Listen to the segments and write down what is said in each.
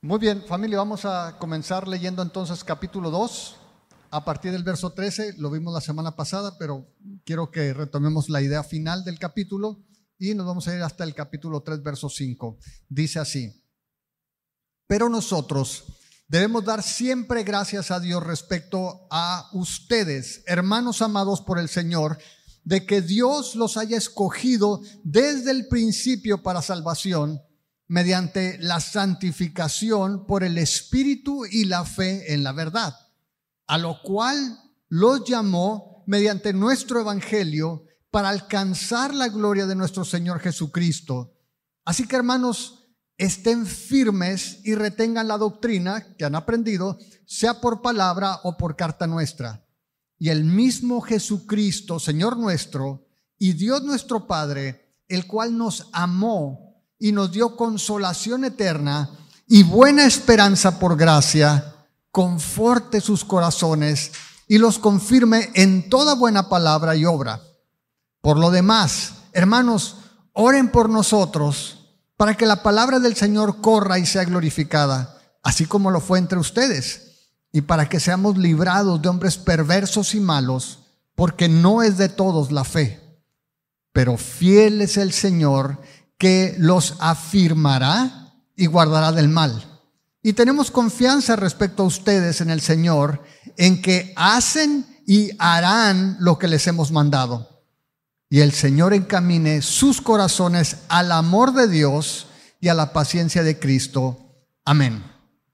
Muy bien, familia, vamos a comenzar leyendo entonces capítulo 2, a partir del verso 13, lo vimos la semana pasada, pero quiero que retomemos la idea final del capítulo y nos vamos a ir hasta el capítulo 3, verso 5. Dice así: pero nosotros debemos dar siempre gracias a Dios respecto a ustedes, hermanos amados por el Señor, de que Dios los haya escogido desde el principio para salvación, mediante la santificación por el Espíritu y la fe en la verdad, a lo cual los llamó mediante nuestro Evangelio para alcanzar la gloria de nuestro Señor Jesucristo. Así que, hermanos, estén firmes y retengan la doctrina que han aprendido, sea por palabra o por carta nuestra. Y el mismo Jesucristo, Señor nuestro, y Dios nuestro Padre, el cual nos amó y nos dio consolación eterna y buena esperanza por gracia, conforte sus corazones y los confirme en toda buena palabra y obra. Por lo demás, hermanos, oren por nosotros para que la palabra del Señor corra y sea glorificada, así como lo fue entre ustedes, y para que seamos librados de hombres perversos y malos, porque no es de todos la fe. Pero fiel es el Señor, que los afirmará y guardará del mal. Y tenemos confianza respecto a ustedes en el Señor, en que hacen y harán lo que les hemos mandado. Y el Señor encamine sus corazones al amor de Dios y a la paciencia de Cristo. Amén.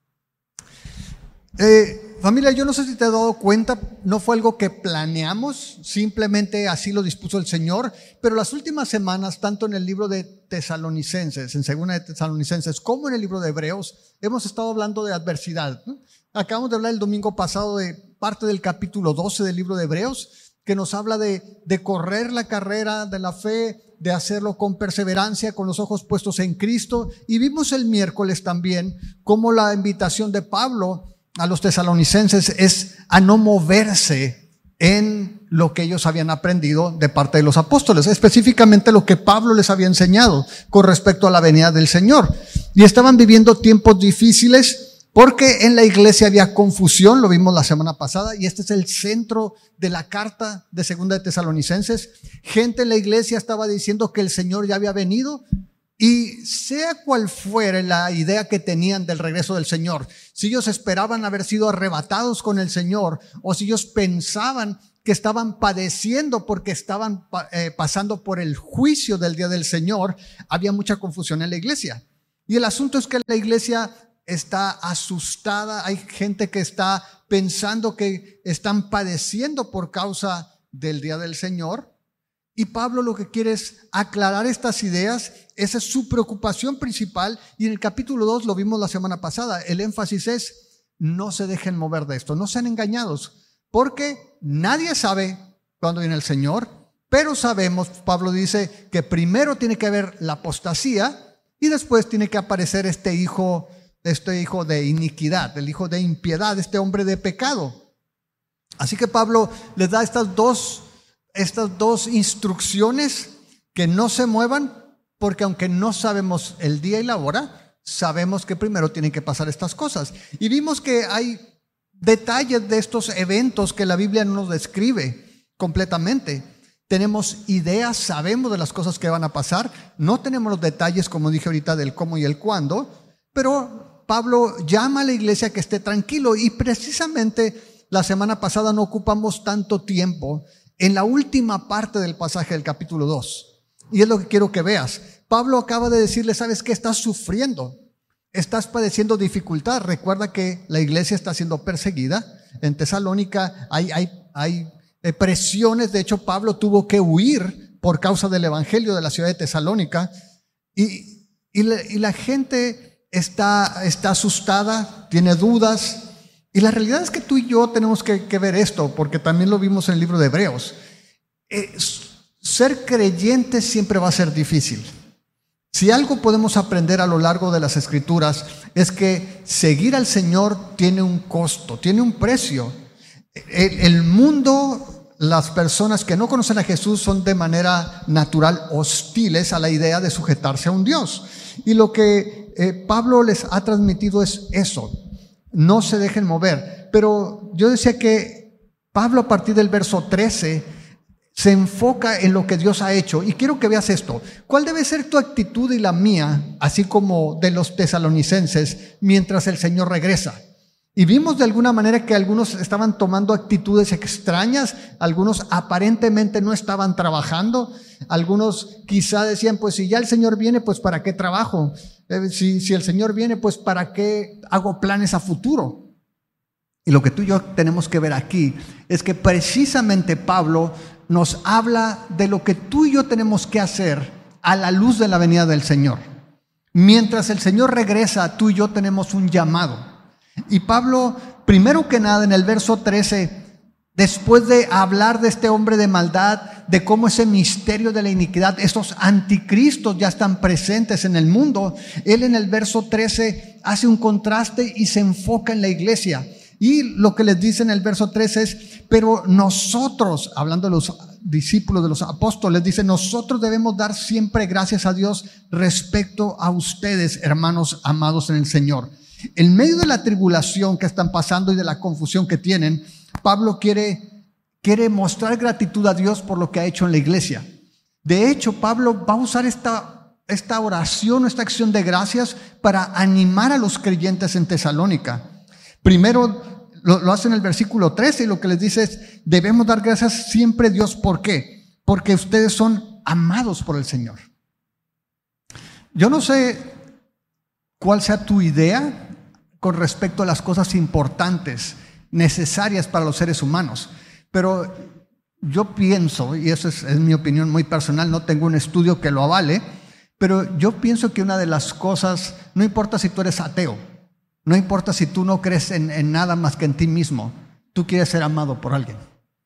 Familia, yo no sé si te has dado cuenta, no fue algo que planeamos, simplemente así lo dispuso el Señor, pero las últimas semanas, tanto en el libro de Tesalonicenses, en Segunda de Tesalonicenses, como en el libro de Hebreos, hemos estado hablando de adversidad, ¿no? Acabamos de hablar el domingo pasado de parte del capítulo 12 del libro de Hebreos, que nos habla de correr la carrera de la fe, de hacerlo con perseverancia, con los ojos puestos en Cristo, y vimos el miércoles también cómo la invitación de Pablo a los tesalonicenses es a no moverse en lo que ellos habían aprendido de parte de los apóstoles, específicamente lo que Pablo les había enseñado con respecto a la venida del Señor. Y estaban viviendo tiempos difíciles porque en la iglesia había confusión, lo vimos la semana pasada, y este es el centro de la carta de Segunda de Tesalonicenses. Gente en la iglesia estaba diciendo que el Señor ya había venido, y sea cual fuera la idea que tenían del regreso del Señor, si ellos esperaban haber sido arrebatados con el Señor, o si ellos pensaban que estaban padeciendo porque estaban pasando por el juicio del día del Señor, había mucha confusión en la iglesia. Y el asunto es que la iglesia está asustada, hay gente que está pensando que están padeciendo por causa del día del Señor. Y Pablo lo que quiere es aclarar estas ideas, esa es su preocupación principal, y en el capítulo 2 lo vimos la semana pasada, el énfasis es: no se dejen mover de esto, no sean engañados, porque nadie sabe cuándo viene el Señor, pero sabemos, Pablo dice, que primero tiene que haber la apostasía y después tiene que aparecer este hijo de iniquidad, el hijo de impiedad, este hombre de pecado. Así que Pablo les da estas dos instrucciones: que no se muevan, porque aunque no sabemos el día y la hora, sabemos que primero tienen que pasar estas cosas. Y vimos que hay detalles de estos eventos que la Biblia no nos describe completamente. Tenemos ideas, sabemos de las cosas que van a pasar, no tenemos los detalles, como dije ahorita, del cómo y el cuándo, pero Pablo llama a la iglesia que esté tranquilo, y precisamente la semana pasada no ocupamos tanto tiempo en la última parte del pasaje del capítulo 2. Y es lo que quiero que veas. Pablo acaba de decirle: ¿sabes qué? Estás sufriendo, estás padeciendo dificultad. Recuerda que la iglesia está siendo perseguida. En Tesalónica hay presiones. De hecho, Pablo tuvo que huir por causa del evangelio de la ciudad de Tesalónica. Y la gente está asustada, tiene dudas. Y la realidad es que tú y yo tenemos que ver esto, porque también lo vimos en el libro de Hebreos. Ser creyente siempre va a ser difícil. Si algo podemos aprender a lo largo de las Escrituras, es que seguir al Señor tiene un costo, tiene un precio. El mundo las personas que no conocen a Jesús son de manera natural hostiles a la idea de sujetarse a un Dios. Y lo que Pablo les ha transmitido es eso: no se dejen mover. Pero yo decía que Pablo, a partir del verso 13, se enfoca en lo que Dios ha hecho. Y quiero que veas esto. ¿Cuál debe ser tu actitud y la mía, así como de los tesalonicenses, mientras el Señor regresa? Y vimos de alguna manera que algunos estaban tomando actitudes extrañas, algunos aparentemente no estaban trabajando, algunos quizá decían, pues si ya el Señor viene, pues ¿para qué trabajo? Si el Señor viene, pues ¿para qué hago planes a futuro? Y lo que tú y yo tenemos que ver aquí es que precisamente Pablo nos habla de lo que tú y yo tenemos que hacer a la luz de la venida del Señor. Mientras el Señor regresa, tú y yo tenemos un llamado. Y Pablo, primero que nada, en el verso 13, después de hablar de este hombre de maldad, de cómo ese misterio de la iniquidad, estos anticristos ya están presentes en el mundo, él en el verso 13 hace un contraste y se enfoca en la iglesia. Y lo que les dice en el verso 13 es, pero nosotros, hablando de los discípulos, de los apóstoles, dice, nosotros debemos dar siempre gracias a Dios respecto a ustedes, hermanos amados en el Señor. En medio de la tribulación que están pasando y de la confusión que tienen, Pablo quiere mostrar gratitud a Dios por lo que ha hecho en la iglesia. De hecho, Pablo va a usar esta oración, esta acción de gracias para animar a los creyentes en Tesalónica. Primero lo hace en el versículo 13 y lo que les dice es, debemos dar gracias siempre a Dios. ¿Por qué? Porque ustedes son amados por el Señor. Yo no sé cuál sea tu idea con respecto a las cosas importantes, necesarias para los seres humanos, pero yo pienso, y eso es mi opinión muy personal, no tengo un estudio que lo avale, pero yo pienso que una de las cosas, no importa si tú eres ateo, no importa si tú no crees en nada más que en ti mismo, tú quieres ser amado por alguien.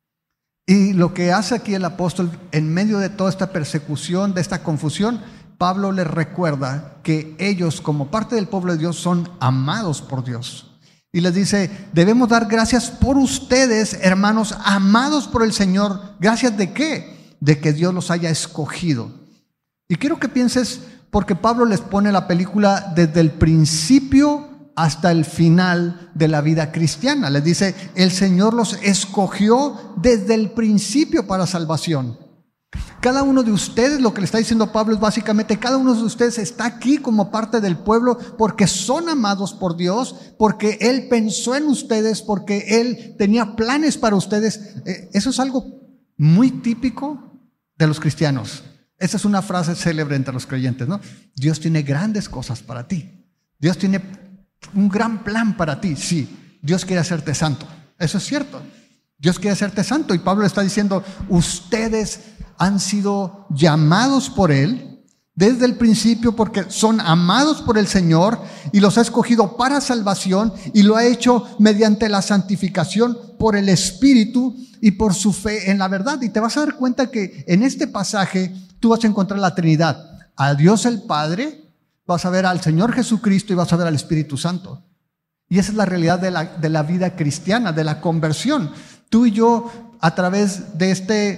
Y lo que hace aquí el apóstol, en medio de toda esta persecución, de esta confusión, Pablo les recuerda que ellos, como parte del pueblo de Dios, son amados por Dios. Y les dice, debemos dar gracias por ustedes, hermanos, amados por el Señor. ¿Gracias de qué? De que Dios los haya escogido. Y quiero que pienses, porque Pablo les pone la película desde el principio hasta el final de la vida cristiana. Les dice, el Señor los escogió desde el principio para salvación. Cada uno de ustedes, lo que le está diciendo Pablo es básicamente, cada uno de ustedes está aquí como parte del pueblo porque son amados por Dios, porque Él pensó en ustedes, porque Él tenía planes para ustedes. Eso es algo muy típico de los cristianos. Esa es una frase célebre entre los creyentes, ¿no? Dios tiene grandes cosas para ti. Dios tiene un gran plan para ti. Sí, Dios quiere hacerte santo. Eso es cierto. Dios quiere hacerte santo. Y Pablo está diciendo, ustedes han sido llamados por Él desde el principio porque son amados por el Señor y los ha escogido para salvación y lo ha hecho mediante la santificación por el Espíritu y por su fe en la verdad. Y te vas a dar cuenta que en este pasaje tú vas a encontrar la Trinidad, a Dios el Padre, vas a ver al Señor Jesucristo y vas a ver al Espíritu Santo. Y esa es la realidad de la vida cristiana, de la conversión. Tú y yo, a través de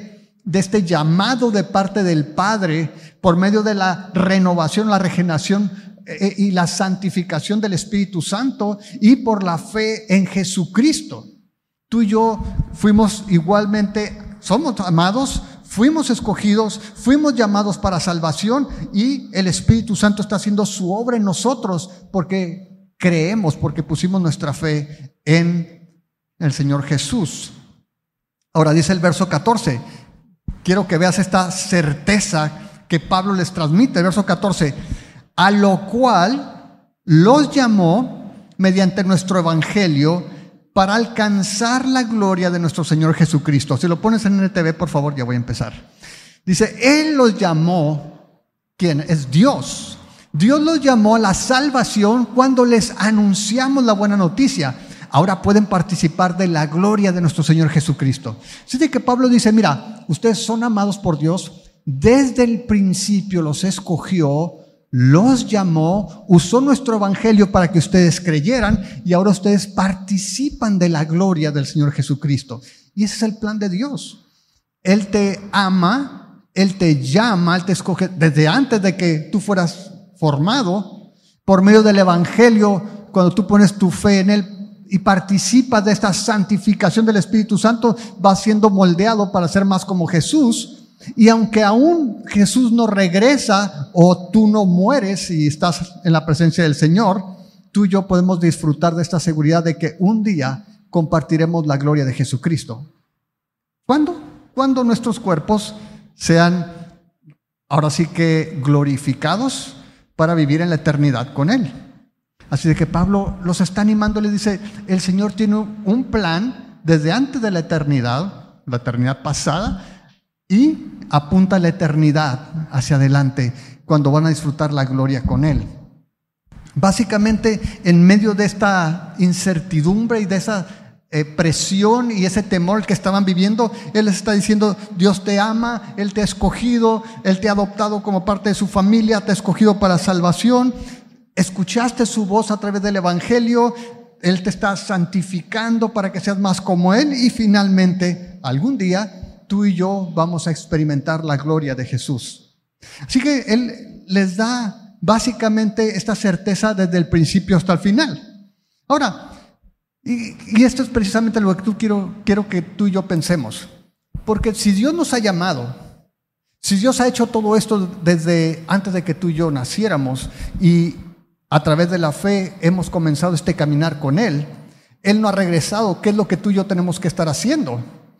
este llamado de parte del Padre, por medio de la renovación, la regeneración y la santificación del Espíritu Santo y por la fe en Jesucristo, tú y yo fuimos igualmente, somos amados, fuimos escogidos, fuimos llamados para salvación y el Espíritu Santo está haciendo su obra en nosotros porque creemos, porque pusimos nuestra fe en el Señor Jesús. Ahora dice el verso 14, quiero que veas esta certeza que Pablo les transmite. El verso 14, a lo cual los llamó mediante nuestro evangelio para alcanzar la gloria de nuestro Señor Jesucristo. Si lo pones en NTV, por favor, ya voy a empezar. Dice, Él los llamó, ¿quién? Es Dios. Dios los llamó a la salvación cuando les anunciamos la buena noticia. Ahora pueden participar de la gloria de nuestro Señor Jesucristo. Así de que Pablo dice, mira, ustedes son amados por Dios, desde el principio los escogió, los llamó, usó nuestro evangelio para que ustedes creyeran y ahora ustedes participan de la gloria del Señor Jesucristo. Y ese es el plan de Dios. Él te ama, Él te llama, Él te escoge desde antes de que tú fueras formado, por medio del Evangelio, cuando tú pones tu fe en Él y participas de esta santificación del Espíritu Santo, vas siendo moldeado para ser más como Jesús. Y aunque aún Jesús no regresa o tú no mueres y estás en la presencia del Señor, tú y yo podemos disfrutar de esta seguridad de que un día compartiremos la gloria de Jesucristo. ¿Cuándo? Cuando nuestros cuerpos sean ahora sí que glorificados para vivir en la eternidad con Él. Así de que Pablo los está animando, le dice, el Señor tiene un plan desde antes de la eternidad pasada, y apunta a la eternidad hacia adelante, cuando van a disfrutar la gloria con Él. Básicamente, en medio de esta incertidumbre y de esa presión y ese temor que estaban viviendo, Él les está diciendo, Dios te ama, Él te ha escogido, Él te ha adoptado como parte de su familia, te ha escogido para salvación, escuchaste su voz a través del Evangelio, Él te está santificando para que seas más como Él, y finalmente, algún día, tú y yo vamos a experimentar la gloria de Jesús. Así que Él les da básicamente esta certeza desde el principio hasta el final. Ahora, y esto es precisamente lo que quiero que tú y yo pensemos. Porque si Dios nos ha llamado, si Dios ha hecho todo esto desde antes de que tú y yo naciéramos, y a través de la fe hemos comenzado este caminar con Él, Él no ha regresado. ¿Qué es lo que tú y yo tenemos que estar haciendo?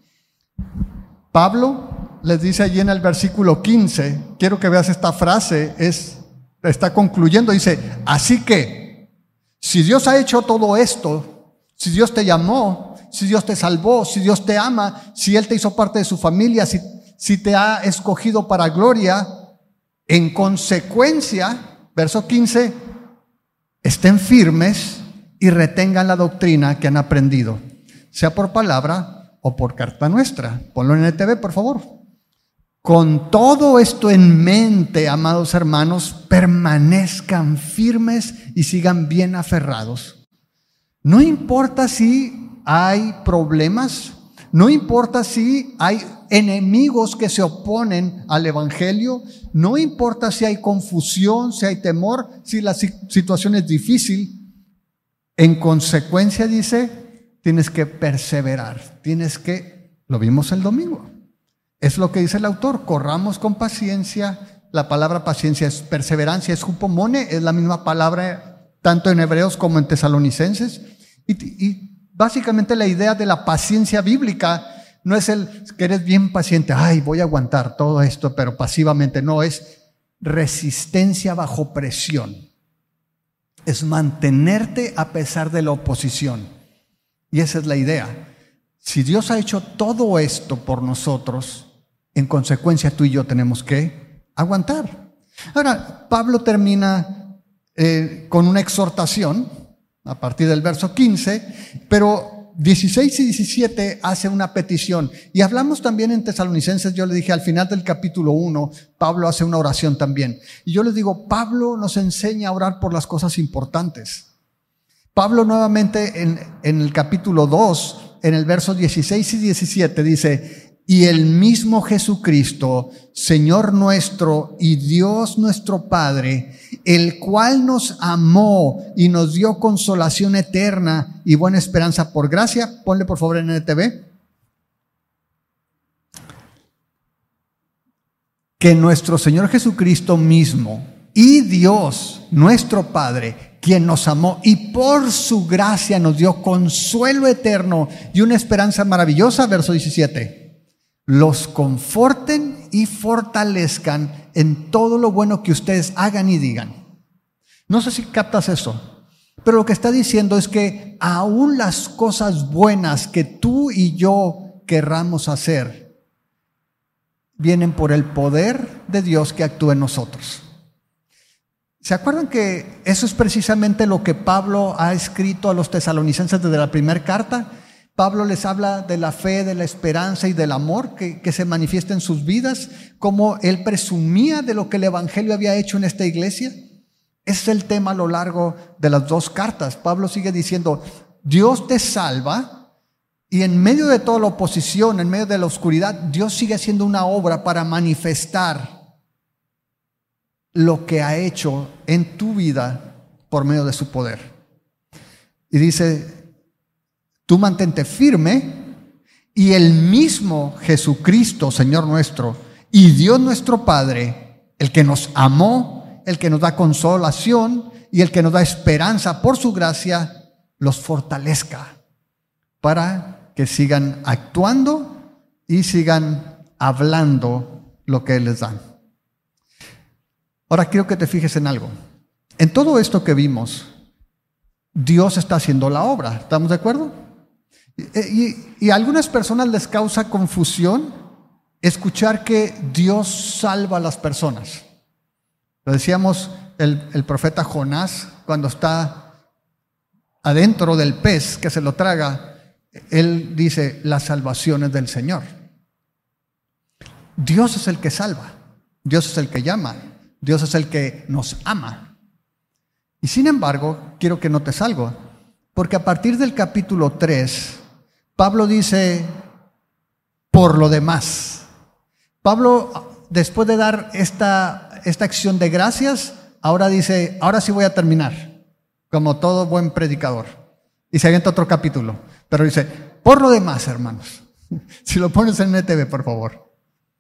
Pablo les dice allí en el versículo 15, quiero que veas esta frase, está concluyendo, dice, así que, si Dios ha hecho todo esto, si Dios te llamó, si Dios te salvó, si Dios te ama, si Él te hizo parte de su familia, si te ha escogido para gloria, en consecuencia, verso 15, estén firmes y retengan la doctrina que han aprendido, sea por palabra o por carta nuestra. Ponlo en NTV, por favor. Con todo esto en mente, amados hermanos, permanezcan firmes y sigan bien aferrados. No importa si hay problemas, no importa si hay enemigos que se oponen al Evangelio, no importa si hay confusión, si hay temor, si la situación es difícil. En consecuencia, dice, tienes que perseverar, lo vimos el domingo, es lo que dice el autor, corramos con paciencia. La palabra paciencia es perseverancia, es hupomone, es la misma palabra tanto en Hebreos como en Tesalonicenses, y básicamente la idea de la paciencia bíblica no es el que eres bien paciente, ay, voy a aguantar todo esto, pero pasivamente, no, es resistencia bajo presión, es mantenerte a pesar de la oposición. Y esa es la idea. Si Dios ha hecho todo esto por nosotros, en consecuencia tú y yo tenemos que aguantar. Ahora, Pablo termina con una exhortación a partir del verso 15, pero 16 y 17 hace una petición. Y hablamos también en Tesalonicenses, yo le dije al final del capítulo 1, Pablo hace una oración también. Y yo les digo, Pablo nos enseña a orar por las cosas importantes. Pablo nuevamente en el capítulo 2, en el verso 16 y 17 dice, y el mismo Jesucristo, Señor nuestro y Dios nuestro Padre, el cual nos amó y nos dio consolación eterna y buena esperanza por gracia. Ponle por favor en NTV. Que nuestro Señor Jesucristo mismo y Dios nuestro Padre, quien nos amó y por su gracia nos dio consuelo eterno y una esperanza maravillosa, verso 17, los conforten y fortalezcan en todo lo bueno que ustedes hagan y digan. No sé si captas eso, pero lo que está diciendo es que aún las cosas buenas que tú y yo querramos hacer vienen por el poder de Dios que actúa en nosotros. ¿Se acuerdan que eso es precisamente lo que Pablo ha escrito a los tesalonicenses desde la primera carta? Pablo les habla de la fe, de la esperanza y del amor que se manifiesta en sus vidas, como él presumía de lo que el Evangelio había hecho en esta iglesia. Ese es el tema a lo largo de las dos cartas. Pablo sigue diciendo, Dios te salva Y en medio de toda la oposición, en medio de la oscuridad, Dios sigue haciendo una obra para manifestar lo que ha hecho en tu vida por medio de su poder. Y dice, tú mantente firme y el mismo Jesucristo, Señor nuestro, y Dios nuestro Padre, el que nos amó, el que nos da consolación y el que nos da esperanza por su gracia, los fortalezca para que sigan actuando y sigan hablando lo que Él les da. Ahora quiero que te fijes en algo. En todo esto que vimos, Dios está haciendo la obra. ¿Estamos de acuerdo? Y a algunas personas les causa confusión escuchar que Dios salva a las personas. Lo decíamos el profeta Jonás, cuando está adentro del pez que se lo traga, él dice, la salvación es del Señor. Dios es el que salva, Dios es el que llama, Dios es el que nos ama. Y sin embargo, quiero que notes algo, porque a partir del capítulo 3, Pablo dice, por lo demás. Pablo, después de dar esta acción de gracias, ahora dice, ahora sí voy a terminar, como todo buen predicador. Y se avienta otro capítulo, pero dice, por lo demás, hermanos. Si lo pones en NTV, por favor.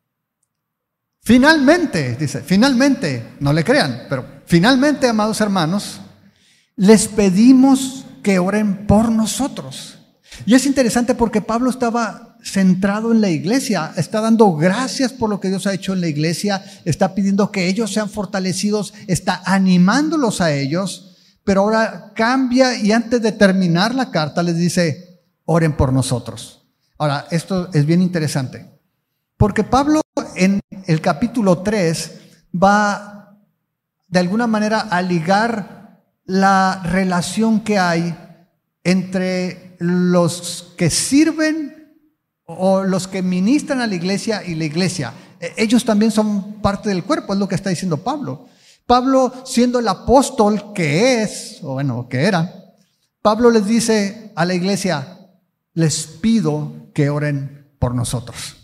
Finalmente, dice, finalmente, no le crean, pero finalmente, amados hermanos, les pedimos que oren por nosotros. Y es interesante porque Pablo estaba centrado en la iglesia, está dando gracias por lo que Dios ha hecho en la iglesia, está pidiendo que ellos sean fortalecidos, está animándolos a ellos, pero ahora cambia y antes de terminar la carta les dice, oren por nosotros. Ahora, esto es bien interesante, porque Pablo en el capítulo 3 va de alguna manera a ligar la relación que hay entre los que sirven o los que ministran a la iglesia y la iglesia. Ellos también son parte del cuerpo, es lo que está diciendo Pablo. Pablo, siendo el apóstol que es, o bueno, que era, Pablo les dice a la iglesia, les pido que oren por nosotros.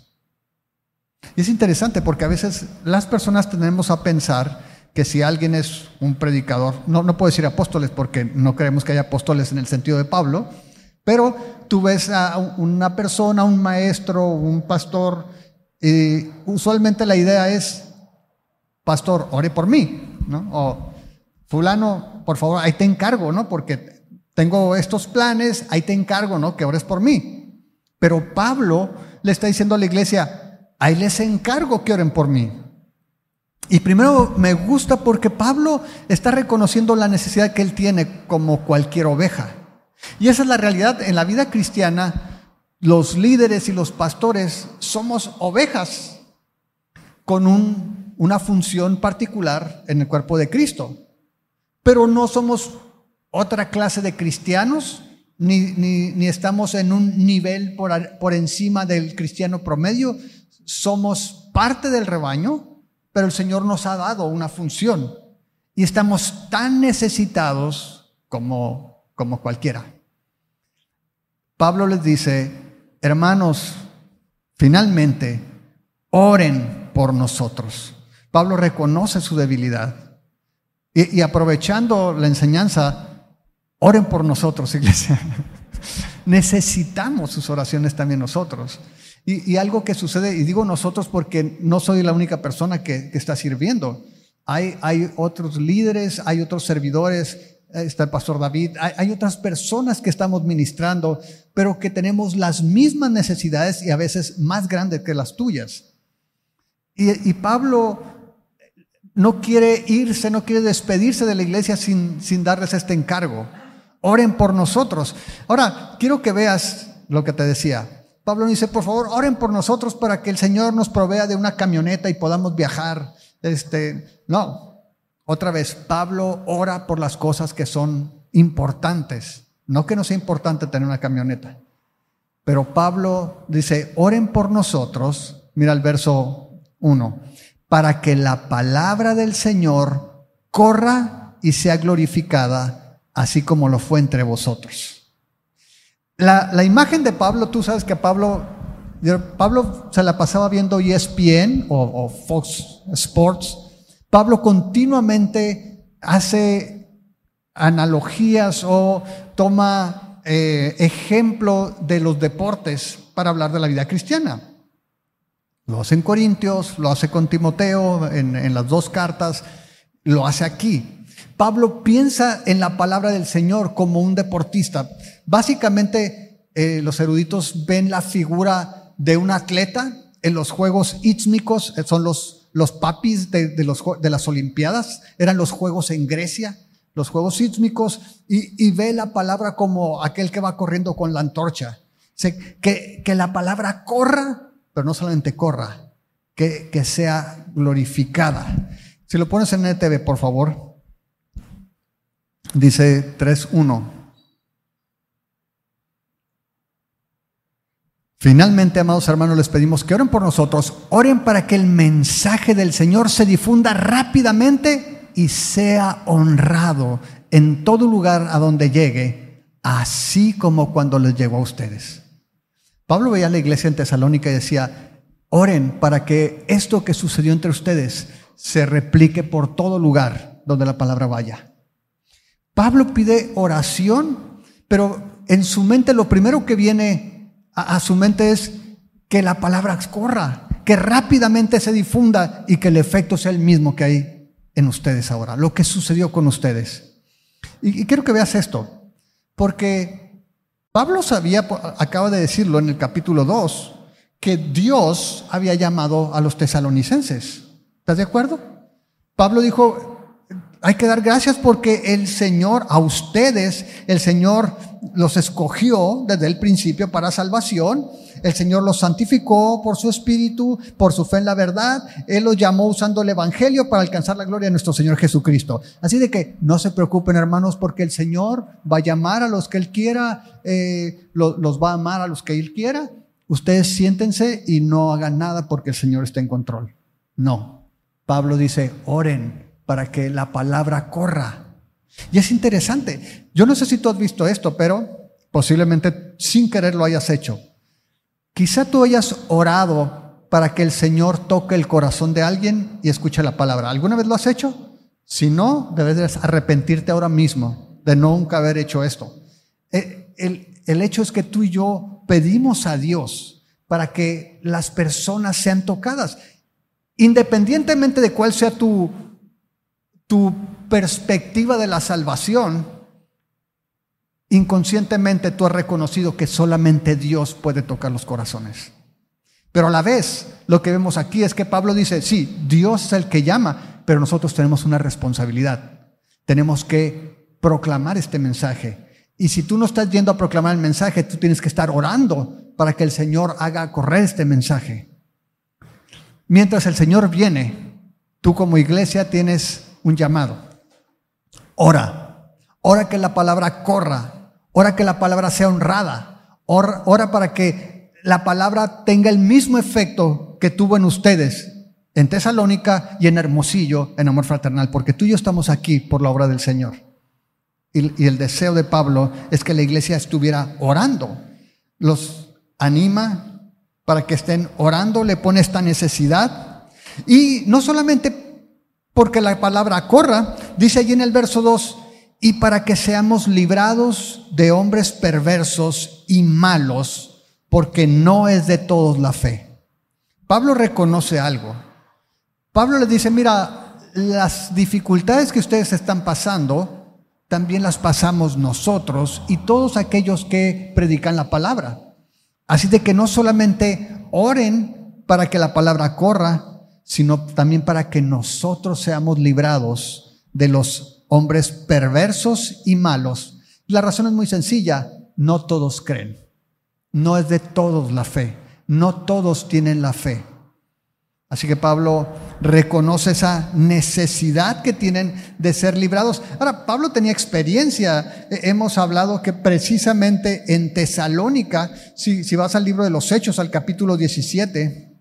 Y es interesante porque a veces las personas tendemos a pensar que si alguien es un predicador, no puedo decir apóstoles porque no creemos que haya apóstoles en el sentido de Pablo, pero tú ves a una persona, un maestro, un pastor, y usualmente la idea es, pastor, ore por mí, ¿no? O fulano, por favor, ahí te encargo, ¿no? Porque tengo estos planes, ahí te encargo, ¿no? Que ores por mí. Pero Pablo le está diciendo a la iglesia, ahí les encargo que oren por mí. Y primero me gusta porque Pablo está reconociendo la necesidad que él tiene como cualquier oveja. Y esa es la realidad en la vida cristiana. Los líderes y los pastores somos ovejas con una función particular en el cuerpo de Cristo. Pero no somos otra clase de cristianos, ni estamos en un nivel por encima del cristiano promedio. Somos parte del rebaño, pero el Señor nos ha dado una función y estamos tan necesitados como cualquiera. Pablo les dice, hermanos, finalmente, oren por nosotros. Pablo reconoce su debilidad y aprovechando la enseñanza, oren por nosotros, iglesia. Necesitamos sus oraciones también nosotros. Y algo que sucede, y digo nosotros porque no soy la única persona que está sirviendo. Hay otros líderes, hay otros servidores, está el pastor David, hay otras personas que estamos ministrando, pero que tenemos las mismas necesidades y a veces más grandes que las tuyas. Y Pablo no quiere irse, no quiere despedirse de la iglesia sin darles este encargo. Oren por nosotros. Ahora, quiero que veas lo que te decía. Pablo dice, por favor, oren por nosotros para que el Señor nos provea de una camioneta y podamos viajar. No, otra vez, Pablo ora por las cosas que son importantes. No que no sea importante tener una camioneta. Pero Pablo dice, oren por nosotros. Mira el verso 1. Para que la palabra del Señor corra y sea glorificada, así como lo fue entre vosotros. La imagen de Pablo, tú sabes que Pablo se la pasaba viendo ESPN o Fox Sports. Pablo continuamente hace analogías o toma ejemplo de los deportes para hablar de la vida cristiana. Lo hace en Corintios, lo hace con Timoteo en las 2 cartas, lo hace aquí. Pablo piensa en la palabra del Señor como un deportista. Básicamente, los eruditos ven la figura de un atleta en los Juegos Ístmicos, son los papis de las Olimpiadas, eran los Juegos en Grecia, los Juegos Ístmicos, y ve la palabra como aquel que va corriendo con la antorcha. Que la palabra corra, pero no solamente corra, que sea glorificada. Si lo pones en NTV, por favor. Dice 3:1. Finalmente, amados hermanos, les pedimos que oren por nosotros, oren para que el mensaje del Señor se difunda rápidamente y sea honrado en todo lugar a donde llegue, así como cuando les llegó a ustedes. Pablo veía a la iglesia en Tesalónica y decía, oren para que esto que sucedió entre ustedes se replique por todo lugar donde la palabra vaya. Pablo pide oración, pero en su mente lo primero que viene a su mente es que la palabra corra, que rápidamente se difunda y que el efecto sea el mismo que hay en ustedes ahora, lo que sucedió con ustedes. Y quiero que veas esto, porque Pablo sabía, acaba de decirlo en el capítulo 2, que Dios había llamado a los tesalonicenses. ¿Estás de acuerdo? Pablo dijo, hay que dar gracias porque el Señor, a ustedes, el Señor los escogió desde el principio para salvación. El Señor los santificó por su espíritu, por su fe en la verdad. Él los llamó usando el evangelio para alcanzar la gloria de nuestro Señor Jesucristo. Así de que no se preocupen, hermanos, porque el Señor va a llamar a los que Él quiera, los va a amar a los que Él quiera. Ustedes siéntense y no hagan nada porque el Señor está en control. No. Pablo dice, oren para que la palabra corra. Y es interesante. Yo no sé si tú has visto esto, pero posiblemente sin querer lo hayas hecho. Quizá tú hayas orado para que el Señor toque el corazón de alguien y escuche la palabra. ¿Alguna vez lo has hecho? Si no, debes arrepentirte ahora mismo de nunca haber hecho esto. El hecho es que tú y yo pedimos a Dios para que las personas sean tocadas. Independientemente de cuál sea tu perspectiva de la salvación, inconscientemente tú has reconocido que solamente Dios puede tocar los corazones. Pero a la vez, lo que vemos aquí es que Pablo dice, sí, Dios es el que llama, pero nosotros tenemos una responsabilidad. Tenemos que proclamar este mensaje. Y si tú no estás yendo a proclamar el mensaje, tú tienes que estar orando para que el Señor haga correr este mensaje. Mientras el Señor viene, tú como iglesia tienes un llamado. Ora que la palabra corra, ora que la palabra sea honrada, ora para que la palabra tenga el mismo efecto que tuvo en ustedes, en Tesalónica y en Hermosillo, en amor fraternal, porque tú y yo estamos aquí por la obra del Señor. Y el deseo de Pablo es que la iglesia estuviera orando. Los anima para que estén orando, le pone esta necesidad. Y no solamente porque la palabra corra, dice allí en el verso 2, y para que seamos librados de hombres perversos y malos, porque no es de todos la fe. Pablo reconoce algo. Pablo les dice, mira, las dificultades que ustedes están pasando, también las pasamos nosotros y todos aquellos que predican la palabra. Así de que no solamente oren para que la palabra corra, sino también para que nosotros seamos librados de los hombres perversos y malos. La razón es muy sencilla, no todos creen. No es de todos la fe, no todos tienen la fe. Así que Pablo reconoce esa necesidad que tienen de ser librados. Ahora, Pablo tenía experiencia. Hemos hablado que precisamente en Tesalónica, si vas al libro de los Hechos, al capítulo 17,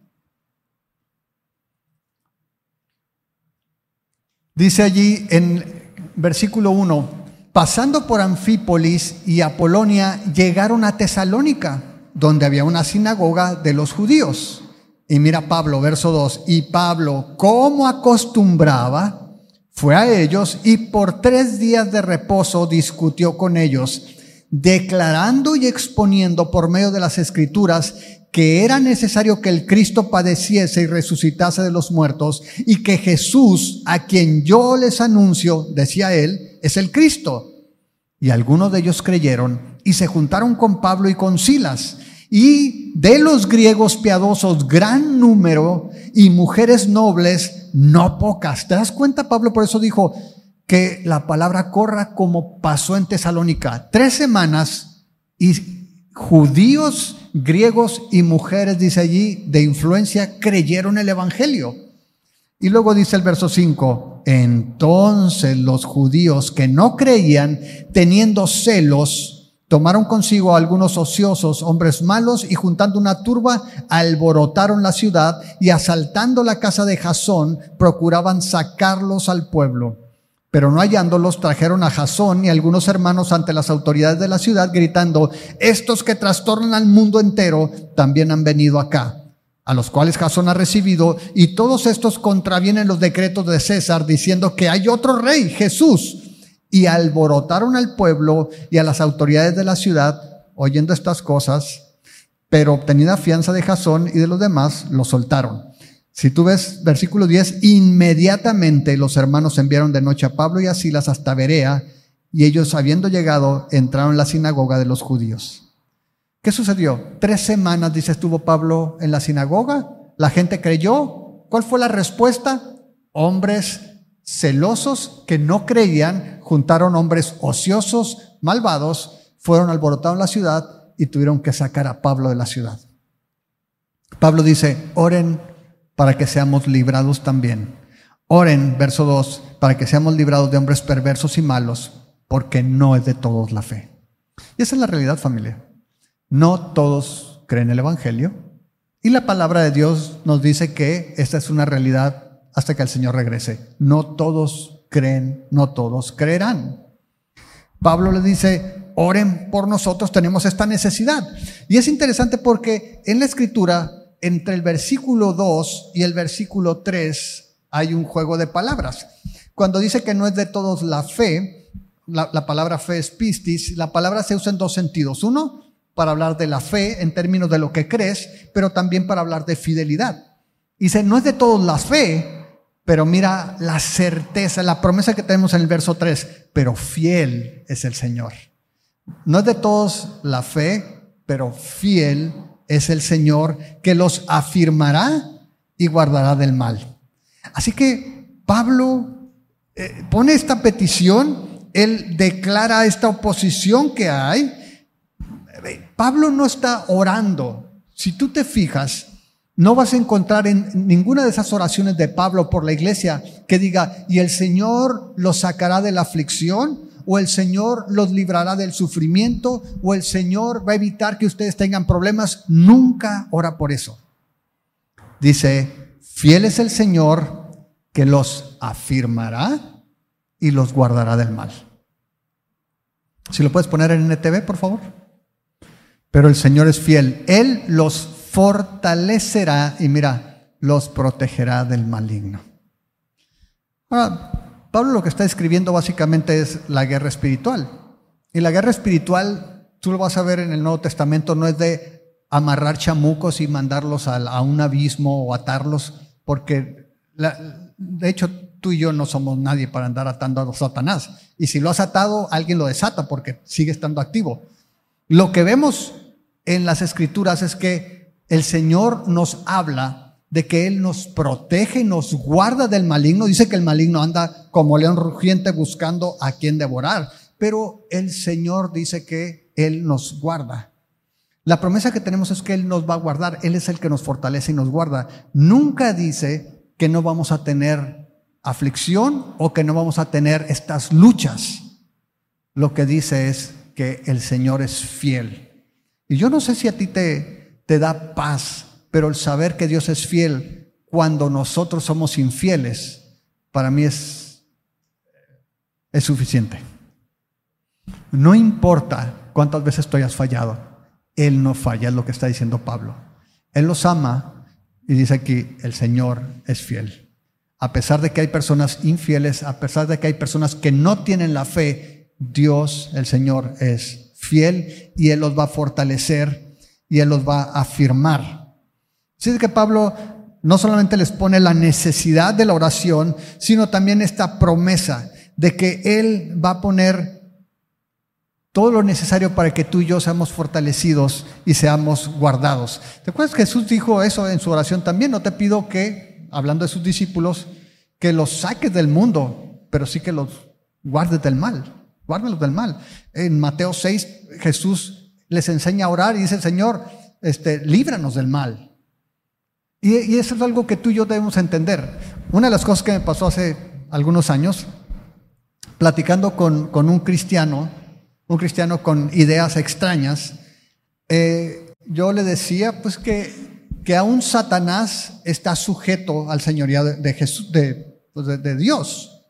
dice allí en versículo 1, Pasando por Anfípolis y Apolonia, llegaron a Tesalónica, donde había una sinagoga de los judíos. Y mira Pablo, verso 2, y Pablo, como acostumbraba, fue a ellos y por 3 días de reposo discutió con ellos, declarando y exponiendo por medio de las Escrituras que era necesario que el Cristo padeciese y resucitase de los muertos, y que Jesús, a quien yo les anuncio, decía él, es el Cristo. Y algunos de ellos creyeron y se juntaron con Pablo y con Silas. Y de los griegos piadosos gran número, y mujeres nobles no pocas. ¿Te das cuenta? Pablo por eso dijo que la palabra corra como pasó en Tesalónica. 3 semanas y judíos, griegos y mujeres, dice allí, de influencia, creyeron el evangelio. Y luego dice el verso 5, entonces los judíos que no creían, teniendo celos, tomaron consigo a algunos ociosos, hombres malos, y juntando una turba, alborotaron la ciudad, y asaltando la casa de Jasón, procuraban sacarlos al pueblo. Pero no hallándolos, trajeron a Jasón y algunos hermanos ante las autoridades de la ciudad, gritando, estos que trastornan al mundo entero, también han venido acá. A los cuales Jasón ha recibido, y todos estos contravienen los decretos de César, diciendo que hay otro rey, Jesús. Y alborotaron al pueblo y a las autoridades de la ciudad, oyendo estas cosas, pero obtenida fianza de Jasón y de los demás, lo soltaron. Si tú ves versículo 10, inmediatamente los hermanos enviaron de noche a Pablo y a Silas hasta Berea, y ellos, habiendo llegado, entraron en la sinagoga de los judíos. ¿Qué sucedió? 3 semanas, dice, estuvo Pablo en la sinagoga. La gente creyó. ¿Cuál fue la respuesta? Hombres celosos que no creían, juntaron hombres ociosos, malvados, fueron alborotados en la ciudad y tuvieron que sacar a Pablo de la ciudad. Pablo dice, oren para que seamos librados también. Oren, verso 2, para que seamos librados de hombres perversos y malos, porque no es de todos la fe. Y esa es la realidad, familia. No todos creen el evangelio, y la palabra de Dios nos dice que esta es una realidad hasta que el Señor regrese. No todos creen, no todos creerán. Pablo le dice, oren por nosotros, tenemos esta necesidad. Y es interesante porque en la Escritura, entre el versículo 2 y el versículo 3, hay un juego de palabras. Cuando dice que no es de todos la fe, la palabra fe es pistis, la palabra se usa en 2 sentidos. Uno, para hablar de la fe en términos de lo que crees, pero también para hablar de fidelidad. Dice, no es de todos la fe, pero mira la certeza, la promesa que tenemos en el verso 3, pero fiel es el Señor. No es de todos la fe, pero fiel es el Señor, que los afirmará y guardará del mal. Así que Pablo pone esta petición, él declara esta oposición que hay. Pablo no está orando. Si tú te fijas, no vas a encontrar en ninguna de esas oraciones de Pablo por la iglesia que diga, y el Señor los sacará de la aflicción, o el Señor los librará del sufrimiento, o el Señor va a evitar que ustedes tengan problemas. Nunca ora por eso. Dice, fiel es el Señor que los afirmará y los guardará del mal. Si lo puedes poner en NTV, por favor. Pero el Señor es fiel. Él los fortalecerá y mira, los protegerá del maligno. Ahora, Pablo lo que está escribiendo básicamente es la guerra espiritual. Y la guerra espiritual, tú lo vas a ver en el Nuevo Testamento, no es de amarrar chamucos y mandarlos a un abismo o atarlos, porque de hecho tú y yo no somos nadie para andar atando a Satanás. Y si lo has atado, alguien lo desata porque sigue estando activo. Lo que vemos en las Escrituras es que el Señor nos habla de que Él nos protege y nos guarda del maligno. Dice que el maligno anda como león rugiente buscando a quien devorar, pero el Señor dice que Él nos guarda. La promesa que tenemos es que Él nos va a guardar. Él es el que nos fortalece y nos guarda. Nunca dice que no vamos a tener aflicción o que no vamos a tener estas luchas. Lo que dice es que el Señor es fiel. Y yo no sé si a ti te da paz, pero el saber que Dios es fiel cuando nosotros somos infieles, para mí es suficiente. No importa cuántas veces tú hayas fallado, Él no falla, es lo que está diciendo Pablo. Él los ama y dice aquí, el Señor es fiel. A pesar de que hay personas infieles, a pesar de que hay personas que no tienen la fe, Dios, el Señor, es fiel y Él los va a fortalecer y Él los va a afirmar. Así es que Pablo no solamente les pone la necesidad de la oración, sino también esta promesa de que Él va a poner todo lo necesario para que tú y yo seamos fortalecidos y seamos guardados. ¿Te acuerdas que Jesús dijo eso en su oración también? No te pido que, hablando de sus discípulos, que los saques del mundo, pero sí que los guardes del mal. Guárdalos del mal. En Mateo 6, Jesús les enseña a orar y dice, Señor, líbranos del mal. Y eso es algo que tú y yo debemos entender. Una de las cosas que me pasó hace algunos años, platicando con un cristiano con ideas extrañas, yo le decía pues que aún Satanás está sujeto al señorío de Jesús, de Dios.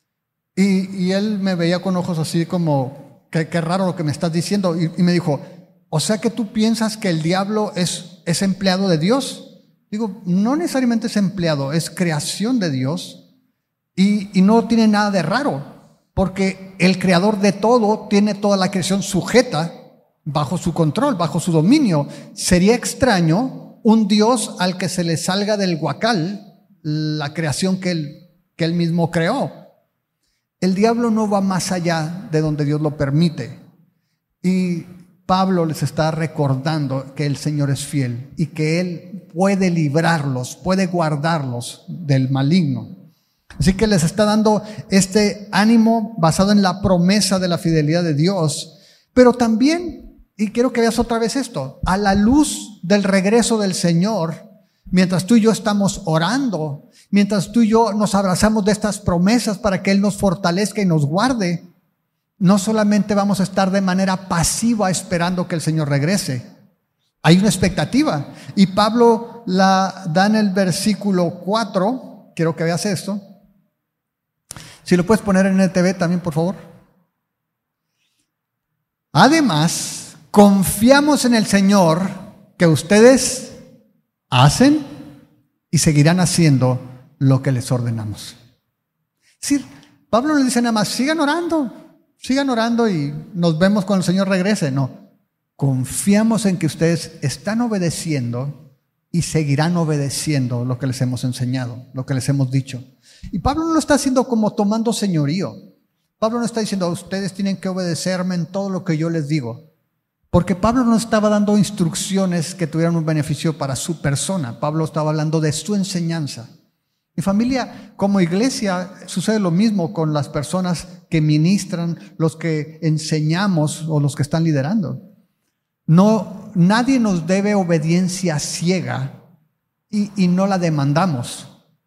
Y él me veía con ojos así como, qué raro lo que me estás diciendo. Y me dijo, o sea que tú piensas que el diablo es empleado de Dios. Digo, no necesariamente es empleado, es creación de Dios y no tiene nada de raro, porque el creador de todo tiene toda la creación sujeta bajo su control, bajo su dominio. Sería extraño un Dios al que se le salga del guacal la creación que él mismo creó. El diablo no va más allá de donde Dios lo permite. Y Pablo les está recordando que el Señor es fiel y que Él puede librarlos, puede guardarlos del maligno. Así que les está dando este ánimo basado en la promesa de la fidelidad de Dios, pero también, y quiero que veas otra vez esto, a la luz del regreso del Señor, mientras tú y yo estamos orando, mientras tú y yo nos abrazamos de estas promesas para que Él nos fortalezca y nos guarde, no solamente vamos a estar de manera pasiva esperando que el Señor regrese. Hay una expectativa. Y Pablo la da en el versículo 4. Quiero que veas esto. Si lo puedes poner en NTV también, por favor. Además, confiamos en el Señor que ustedes hacen y seguirán haciendo lo que les ordenamos. Es decir, Pablo no le dice nada más, sigan orando y nos vemos cuando el Señor regrese. No, confiamos en que ustedes están obedeciendo y seguirán obedeciendo lo que les hemos enseñado, lo que les hemos dicho. Y Pablo no lo está haciendo como tomando señorío. Pablo no está diciendo, ustedes tienen que obedecerme en todo lo que yo les digo. Porque Pablo no estaba dando instrucciones que tuvieran un beneficio para su persona. Pablo estaba hablando de su enseñanza. Mi familia, como iglesia, sucede lo mismo con las personas que ministran, los que enseñamos o los que están liderando. No, nadie nos debe obediencia ciega y no la demandamos.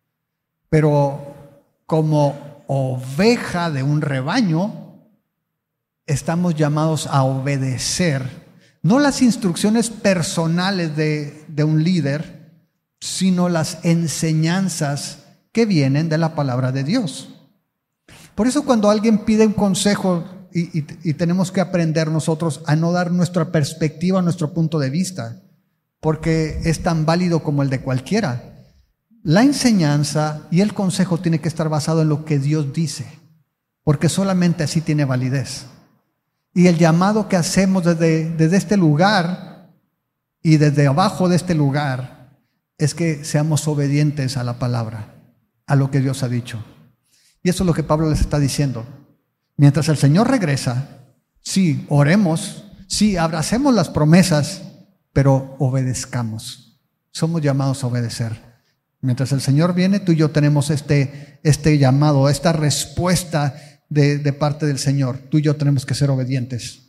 Pero como oveja de un rebaño, estamos llamados a obedecer, no las instrucciones personales de un líder, sino las enseñanzas que vienen de la palabra de Dios. Por eso cuando alguien pide un consejo y tenemos que aprender nosotros a no dar nuestra perspectiva, nuestro punto de vista, porque es tan válido como el de cualquiera. La enseñanza y el consejo tiene que estar basado en lo que Dios dice, porque solamente así tiene validez. Y el llamado que hacemos desde este lugar y desde abajo de este lugar es que seamos obedientes a la palabra, a lo que Dios ha dicho. Y eso es lo que Pablo les está diciendo. Mientras el Señor regresa, sí, oremos, sí, abracemos las promesas, pero obedezcamos. Somos llamados a obedecer. Mientras el Señor viene, tú y yo tenemos este llamado, esta respuesta de parte del Señor. Tú y yo tenemos que ser obedientes.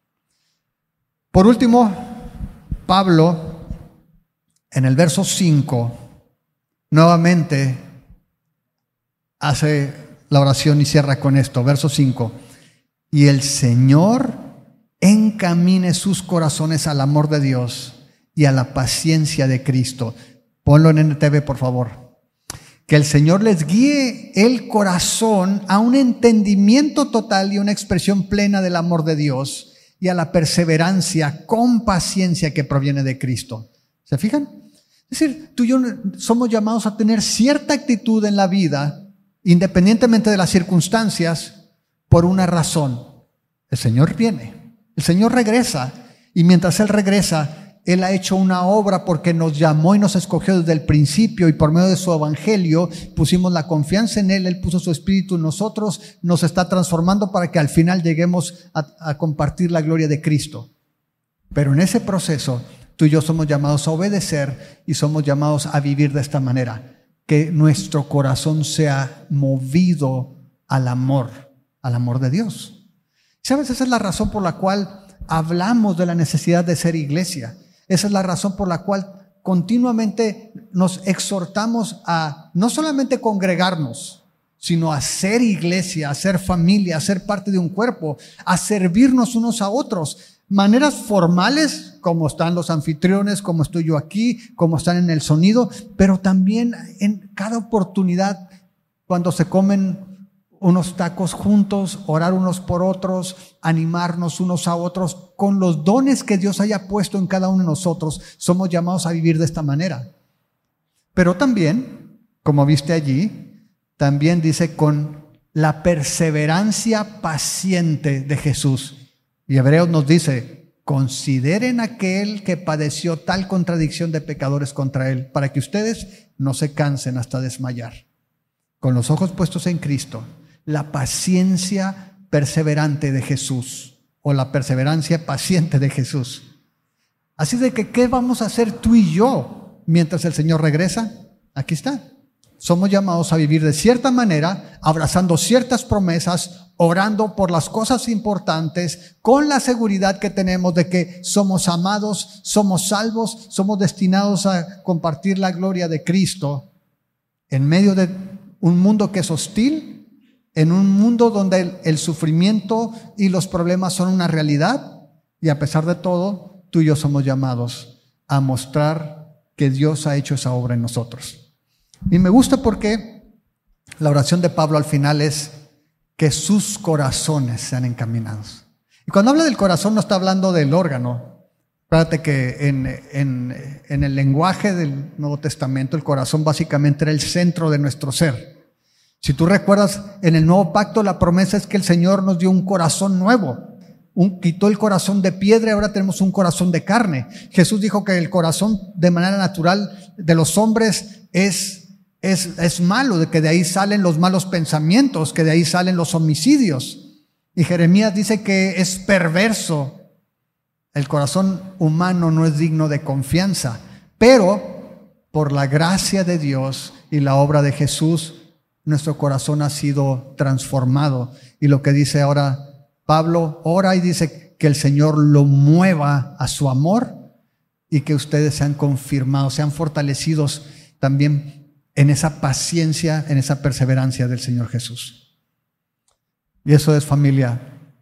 Por último, Pablo, en el verso 5, nuevamente hace la oración y cierra con esto. Verso 5. Y el Señor encamine sus corazones al amor de Dios y a la paciencia de Cristo. Ponlo en NTV, por favor. Que el Señor les guíe el corazón a un entendimiento total y una expresión plena del amor de Dios y a la perseverancia con paciencia que proviene de Cristo. ¿Se fijan? Es decir, tú y yo somos llamados a tener cierta actitud en la vida, independientemente de las circunstancias, por una razón. El Señor viene, el Señor regresa, y mientras Él regresa, Él ha hecho una obra porque nos llamó y nos escogió desde el principio, y por medio de su evangelio pusimos la confianza en Él. Él puso su espíritu en nosotros, nos está transformando para que al final lleguemos a compartir la gloria de Cristo. Pero en ese proceso, tú y yo somos llamados a obedecer y somos llamados a vivir de esta manera. Que nuestro corazón sea movido al amor de Dios. ¿Sabes? Esa es la razón por la cual hablamos de la necesidad de ser iglesia. Esa es la razón por la cual continuamente nos exhortamos a no solamente congregarnos, sino a ser iglesia, a ser familia, a ser parte de un cuerpo, a servirnos unos a otros. Maneras formales, como están los anfitriones, como estoy yo aquí, como están en el sonido, pero también en cada oportunidad, cuando se comen unos tacos juntos, orar unos por otros, animarnos unos a otros, con los dones que Dios haya puesto en cada uno de nosotros, somos llamados a vivir de esta manera. Pero también, como viste allí, también dice con la perseverancia paciente de Jesús. Y Hebreos nos dice, consideren aquel que padeció tal contradicción de pecadores contra él, para que ustedes no se cansen hasta desmayar. Con los ojos puestos en Cristo, la paciencia perseverante de Jesús, o la perseverancia paciente de Jesús. Así de que, ¿qué vamos a hacer tú y yo mientras el Señor regresa? Aquí está. Somos llamados a vivir de cierta manera, abrazando ciertas promesas, orando por las cosas importantes, con la seguridad que tenemos de que somos amados, somos salvos, somos destinados a compartir la gloria de Cristo en medio de un mundo que es hostil, en un mundo donde el sufrimiento y los problemas son una realidad, y a pesar de todo, tú y yo somos llamados a mostrar que Dios ha hecho esa obra en nosotros. Y me gusta porque la oración de Pablo al final es que sus corazones sean encaminados. Y cuando habla del corazón no está hablando del órgano. Fíjate que en el lenguaje del Nuevo Testamento el corazón básicamente era el centro de nuestro ser. Si tú recuerdas, en el Nuevo Pacto la promesa es que el Señor nos dio un corazón nuevo. Quitó el corazón de piedra y ahora tenemos un corazón de carne. Jesús dijo que el corazón de manera natural de los hombres es malo, de que de ahí salen los malos pensamientos, que de ahí salen los homicidios. Y Jeremías dice que es perverso. El corazón humano no es digno de confianza, pero por la gracia de Dios y la obra de Jesús, nuestro corazón ha sido transformado. Y lo que dice ahora Pablo, ora y dice que el Señor lo mueva a su amor y que ustedes sean confirmados, sean fortalecidos también en esa paciencia, en esa perseverancia del Señor Jesús. Y eso es, familia,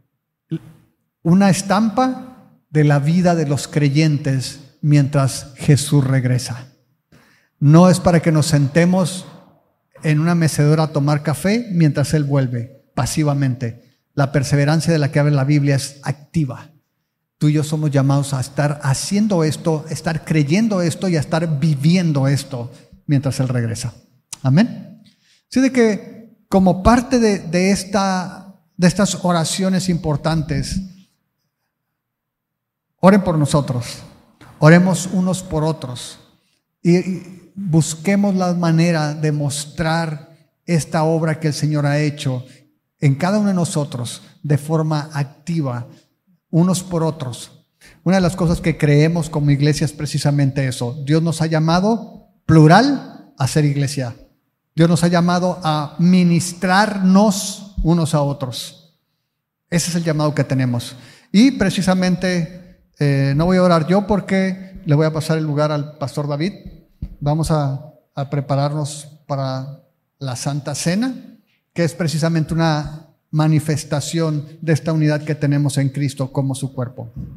una estampa de la vida de los creyentes mientras Jesús regresa. No es para que nos sentemos en una mecedora a tomar café mientras Él vuelve pasivamente. La perseverancia de la que habla la Biblia es activa. Tú y yo somos llamados a estar haciendo esto, estar creyendo esto y a estar viviendo esto mientras Él regresa. Amén. Así de que como parte de estas oraciones importantes, oren por nosotros, oremos unos por otros y busquemos la manera de mostrar esta obra que el Señor ha hecho en cada uno de nosotros de forma activa, unos por otros. Una de las cosas que creemos como iglesia es precisamente eso. Dios nos ha llamado, plural, a ser iglesia. Dios nos ha llamado a ministrarnos unos a otros. Ese es el llamado que tenemos. Y precisamente no voy a orar yo porque le voy a pasar el lugar al pastor David. Vamos a prepararnos para la Santa Cena, que es precisamente una manifestación de esta unidad que tenemos en Cristo como su cuerpo.